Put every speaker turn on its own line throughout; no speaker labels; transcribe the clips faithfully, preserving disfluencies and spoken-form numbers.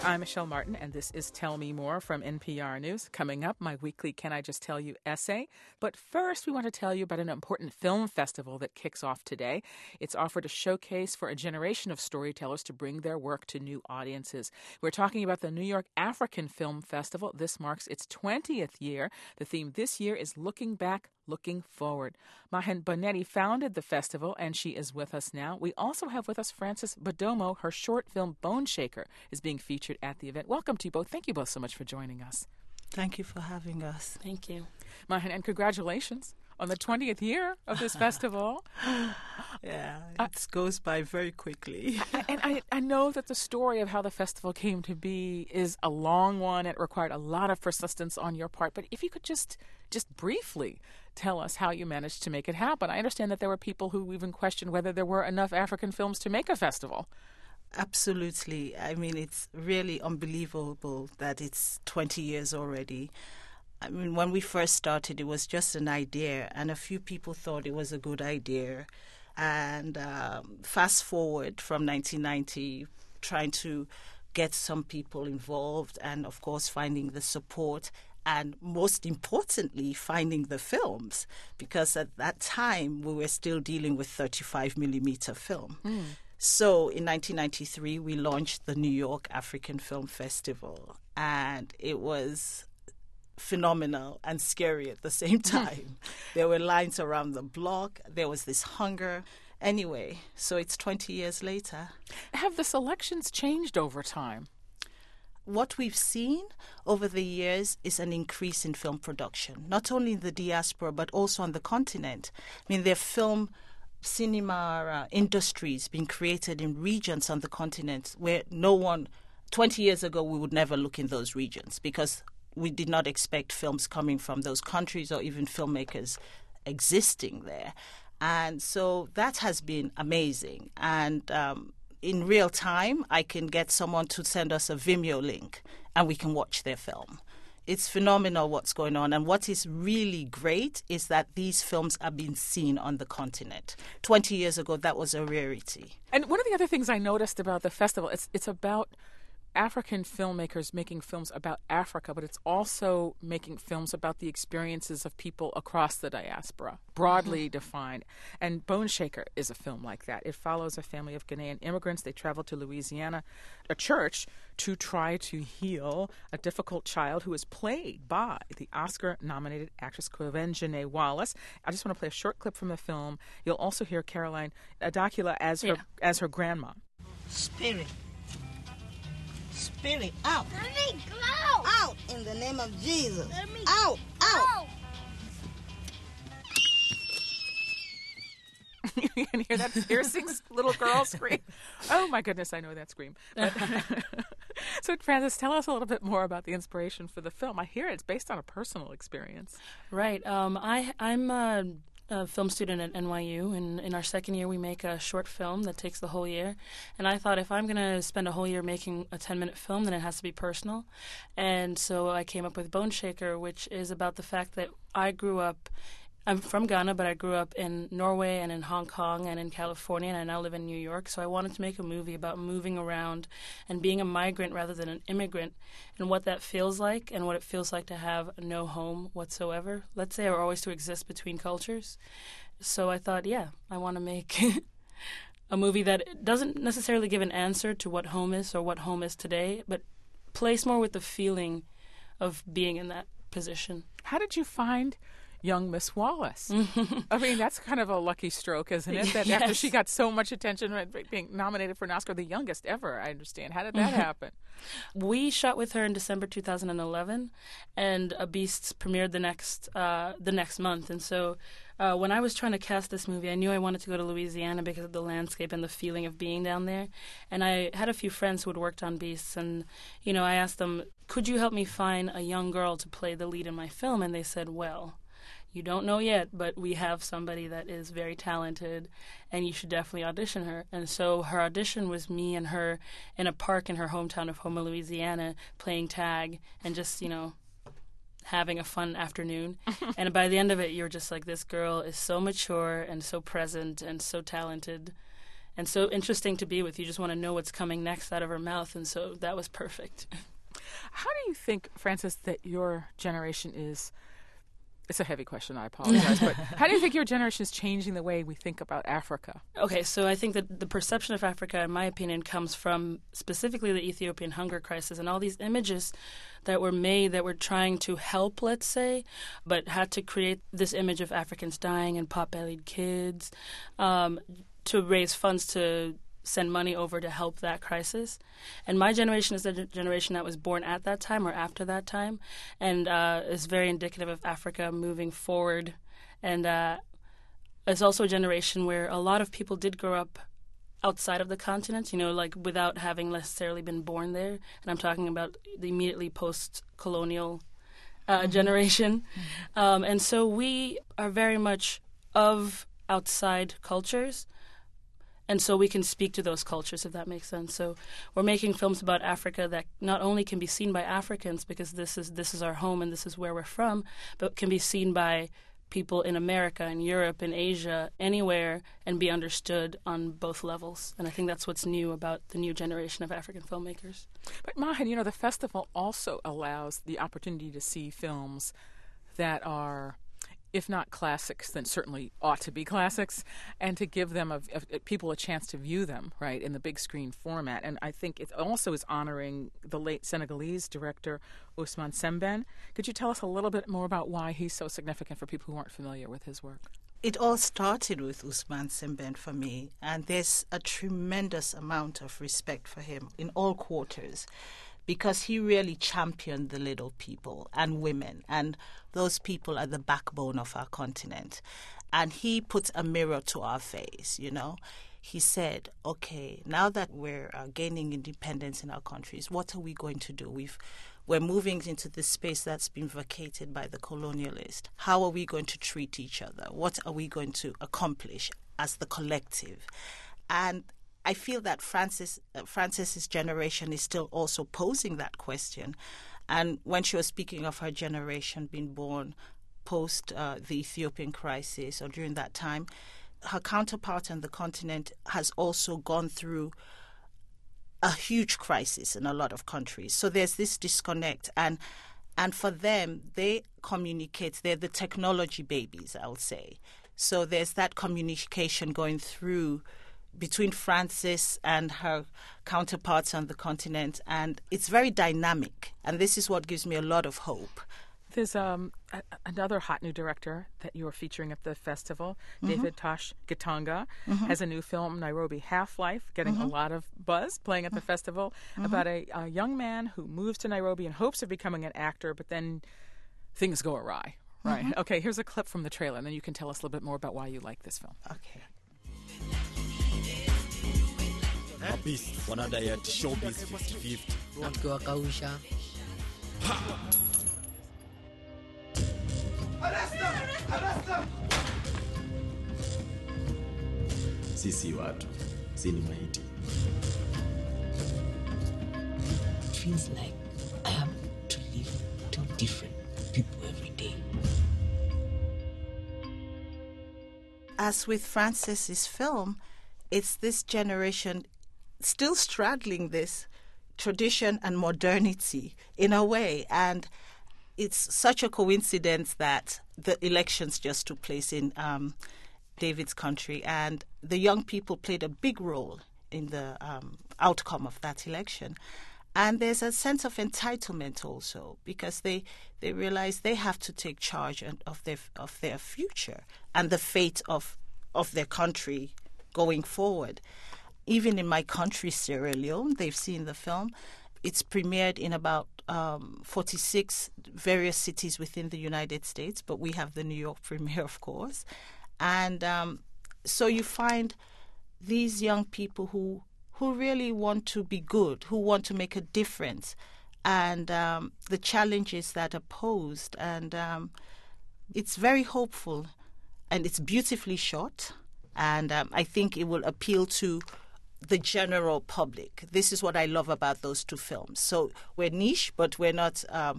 I'm Michelle Martin, and this is Tell Me More from N P R News. Coming up, my weekly Can I Just Tell You essay. But first, we want to tell you about an important film festival that kicks off today. It's offered a showcase for a generation of storytellers to bring their work to new audiences. We're talking about the New York African Film Festival. This marks its twentieth year. The theme this year is Looking Back, Looking Forward. Mahen Bonetti founded the festival, and she is with us now. We also have with us Frances Bodomo. Her short film, Bone Shaker, is being featured at the event. Welcome to you both. Thank you both so much for joining us.
Thank you for having us.
Thank you.
Mahen, and congratulations on the twentieth year of this festival.
Yeah, it uh, goes by very quickly.
I, and I, I know that the story of how the festival came to be is a long one. It required a lot of persistence on your part. But if you could just just briefly tell us how you managed to make it happen. I understand that there were people who even questioned whether there were enough African films to make a festival.
Absolutely. I mean, it's really unbelievable that it's twenty years already. I mean, when we first started, it was just an idea, and a few people thought it was a good idea. And um, fast forward from nineteen ninety, trying to get some people involved and, of course, finding the support and, most importantly, finding the films, because at that time, we were still dealing with thirty-five millimeter film. Mm. So in nineteen ninety-three, we launched the New York African Film Festival, and it was phenomenal and scary at the same time. There were lines around the block. There was this hunger. Anyway, so it's twenty years later.
Have the selections changed over time?
What we've seen over the years is an increase in film production, not only in the diaspora, but also on the continent. I mean, there are film cinema uh, industries being created in regions on the continent where no one, twenty years ago, we would never look in those regions because we did not expect films coming from those countries or even filmmakers existing there. And so that has been amazing. And um, in real time, I can get someone to send us a Vimeo link and we can watch their film. It's phenomenal what's going on. And what is really great is that these films are being seen on the continent. twenty years ago, that was a rarity.
And one of the other things I noticed about the festival, it's it's about African filmmakers making films about Africa, but it's also making films about the experiences of people across the diaspora, broadly mm-hmm. defined. And Bone Shaker is a film like that. It follows a family of Ghanaian immigrants. They travel to Louisiana, a church, to try to heal a difficult child who is played by the Oscar-nominated actress Quvenzhané Wallis. I just want to play a short clip from the film. You'll also hear Caroline Adakula as her, yeah. as her grandma.
Spirit. Spirit, out.
Let me go.
Out in the name of Jesus.
Let me
out, out.
You can hear that piercing little girl scream. Oh, my goodness, I know that scream. But so, Frances, tell us a little bit more about the inspiration for the film. I hear it's based on a personal experience.
Right. Um, I, I'm a, a film student at N Y U, and in our second year, we make a short film that takes the whole year. And I thought if I'm going to spend a whole year making a ten-minute film, then it has to be personal. And so I came up with Bone Shaker, which is about the fact that I grew up I'm from Ghana, but I grew up in Norway and in Hong Kong and in California, and I now live in New York. So I wanted to make a movie about moving around and being a migrant rather than an immigrant, and what that feels like and what it feels like to have no home whatsoever, let's say, or always to exist between cultures. So I thought, yeah, I want to make a movie that doesn't necessarily give an answer to what home is or what home is today, but plays more with the feeling of being in that position.
How did you find young Miss Wallis? I mean, that's kind of a lucky stroke, isn't it? That
yes.
after she got so much attention, being nominated for an Oscar, the youngest ever, I understand. How did that happen?
We shot with her in December two thousand eleven, and uh, Beasts premiered the next uh, the next month. And so uh, when I was trying to cast this movie, I knew I wanted to go to Louisiana because of the landscape and the feeling of being down there. And I had a few friends who had worked on Beasts, and you know, I asked them, could you help me find a young girl to play the lead in my film? And they said, well, you don't know yet, but we have somebody that is very talented, and you should definitely audition her. And so her audition was me and her in a park in her hometown of Houma, Louisiana, playing tag and just, you know, having a fun afternoon. And by the end of it, you're just like, this girl is so mature and so present and so talented. and so interesting to be with. You just want to know what's coming next out of her mouth, and so that was perfect.
How do you think, Frances, that your generation is, it's a heavy question, I apologize, but how do you think your generation is changing the way we think about Africa?
Okay, so I think that the perception of Africa, in my opinion, comes from specifically the Ethiopian hunger crisis and all these images that were made that were trying to help, let's say, but had to create this image of Africans dying and pot-bellied kids um, to raise funds to send money over to help that crisis. And my generation is the generation that was born at that time or after that time, and uh, is very indicative of Africa moving forward. And uh, it's also a generation where a lot of people did grow up outside of the continent, you know, like without having necessarily been born there. And I'm talking about the immediately post-colonial uh, mm-hmm. generation. Mm-hmm. Um, and so we are very much of outside cultures. And so we can speak to those cultures, if that makes sense. So we're making films about Africa that not only can be seen by Africans, because this is this is our home and this is where we're from, but can be seen by people in America, in Europe, in Asia, anywhere, and be understood on both levels. And I think that's what's new about the new generation of African filmmakers.
But Mahen, you know, the festival also allows the opportunity to see films that are, if not classics, then certainly ought to be classics, and to give them a, a, people a chance to view them, right, in the big screen format. And I think it also is honoring the late Senegalese director Ousmane Sembène. Could you tell us a little bit more about why he's so significant for people who aren't familiar with his work?
It all started with Ousmane Sembène for me, and there's a tremendous amount of respect for him in all quarters, because he really championed the little people and women, and those people are the backbone of our continent. And he put a mirror to our face, you know. He said, okay, now that we're uh, gaining independence in our countries, what are we going to do? We've, we're moving into this space that's been vacated by the colonialist. How are we going to treat each other? What are we going to accomplish as the collective? And I feel that Frances, uh, Frances's generation is still also posing that question. And when she was speaking of her generation being born post uh, the Ethiopian crisis or during that time, her counterpart on the continent has also gone through a huge crisis in a lot of countries. So there's this disconnect. And and for them, they communicate. They're the technology babies, I would say. So there's that communication going through between Frances and her counterparts on the continent, and it's very dynamic, and this is what gives me a lot of hope.
There's um, a, another hot new director that you're featuring at the festival, mm-hmm. David Tosh Gitanga, mm-hmm. has a new film, Nairobi Half-Life, getting mm-hmm. a lot of buzz, playing at the mm-hmm. festival, mm-hmm. about a, a young man who moves to Nairobi in hopes of becoming an actor, but then things go awry. Right. Mm-hmm. Okay, here's a clip from the trailer, and then you can tell us a little bit more about why you like this film.
Okay.
Mabisi wanadai ati showbiz fifty fifty.
Akiwakausha.
Sisi watu, sini maiti.
It feels like I have to live to different people every day.
As with Frances's film, it's this generation still straddling this tradition and modernity in a way. And it's such a coincidence that the elections just took place in um, David's country, and the young people played a big role in the um, outcome of that election. And there's a sense of entitlement also, because they, they realize they have to take charge of their of their future and the fate of of their country going forward. Even in my country, Sierra Leone, they've seen the film. It's premiered in about um, forty-six various cities within the United States, but we have the New York premiere, of course. And um, so you find these young people who who really want to be good, who want to make a difference, and um, the challenges that are posed. And um, it's very hopeful, and it's beautifully shot. And um, I think it will appeal to the general public. This is what I love about those two films. So we're niche, but we're not um,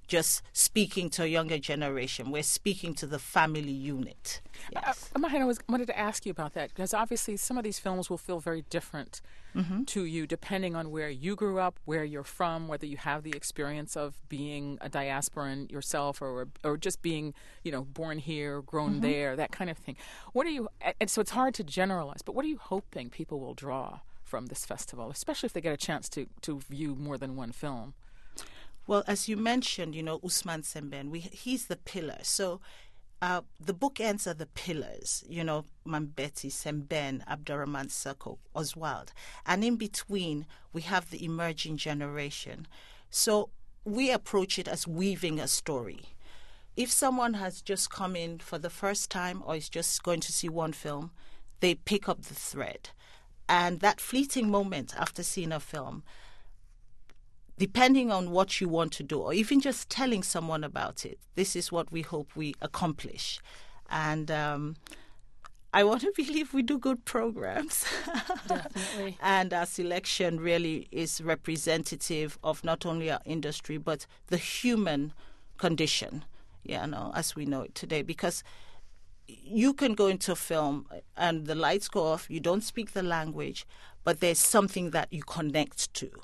just speaking to a younger generation. We're speaking to the family unit. Yes.
Uh, Mahina, I was, wanted to ask you about that, because obviously some of these films will feel very different mm-hmm. to you depending on where you grew up, where you're from, whether you have the experience of being a diasporan yourself or or just being, you know, born here, grown mm-hmm. there, that kind of thing. What are you, and so it's hard to generalize, but what are you hoping people will draw from this festival, especially if they get a chance to, to view more than one film?
Well, as you mentioned, you know, Ousmane Sembène, we, he's the pillar. So uh, the bookends are the pillars, you know, Mambéty, Sembène, Abdurrahman Sako, Oswald. And in between, we have the emerging generation. So we approach it as weaving a story. If someone has just come in for the first time or is just going to see one film, they pick up the thread. And that fleeting moment after seeing a film, depending on what you want to do, or even just telling someone about it, this is what we hope we accomplish. And um, I want to believe we do good programs.
Definitely.
And our selection really is representative of not only our industry, but the human condition, you know, as we know it today. Because you can go into a film and the lights go off, you don't speak the language, but there's something that you connect to.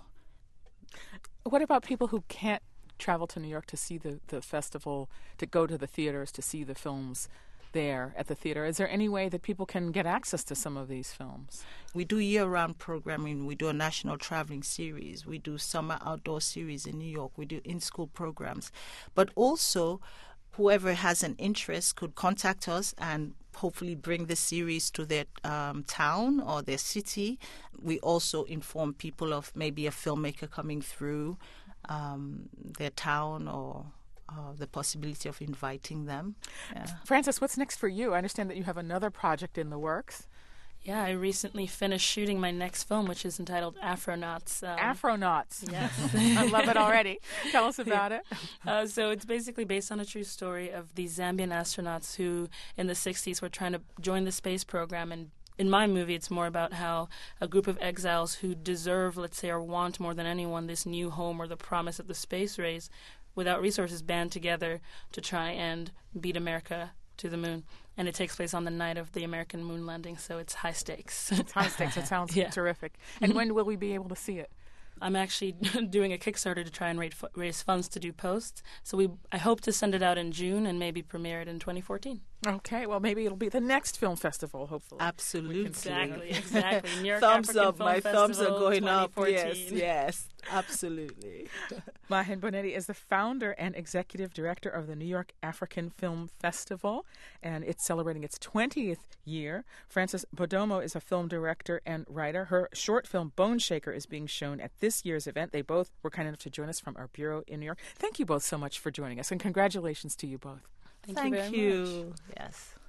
What about people who can't travel to New York to see the, the festival, to go to the theaters, to see the films there at the theater? Is there any way that people can get access to some of these films?
We do year-round programming. We do a national traveling series. We do summer outdoor series in New York. We do in-school programs. But also, whoever has an interest could contact us and hopefully bring the series to their um, town or their city. We also inform people of maybe a filmmaker coming through um, their town or uh, the possibility of inviting them. Yeah.
Frances, what's next for you? I understand that you have another project in the works.
Yeah, I recently finished shooting my next film, which is entitled Afronauts. Um,
Afronauts.
Yes.
I love it already. Tell us about it.
Uh, so it's basically based on a true story of these Zambian astronauts who, in the sixties, were trying to join the space program. And in my movie, it's more about how a group of exiles who deserve, let's say, or want more than anyone this new home or the promise of the space race, without resources, band together to try and beat America to the moon. And it takes place on the night of the American moon landing, so it's high stakes.
It's high stakes. It sounds
yeah.
terrific. And when will we be able to see it?
I'm actually doing a Kickstarter to try and raise, raise funds to do posts. So we, I hope to send it out in June and maybe premiere it in twenty fourteen.
Okay, well, maybe it'll be the next film festival, hopefully.
Absolutely.
Exactly, exactly. New York
thumbs
African
up.
Film
My
Festival
thumbs are going up. Yes,
twenty fourteen.
yes, absolutely.
Mahin Bonetti is the founder and executive director of the New York African Film Festival, and it's celebrating its twentieth year. Frances Bodomo is a film director and writer. Her short film, Bone Shaker, is being shown at this year's event. They both were kind enough to join us from our bureau in New York. Thank you both so much for joining us, and congratulations to you both.
Thank,
Thank
you very
you.
much.
Yes.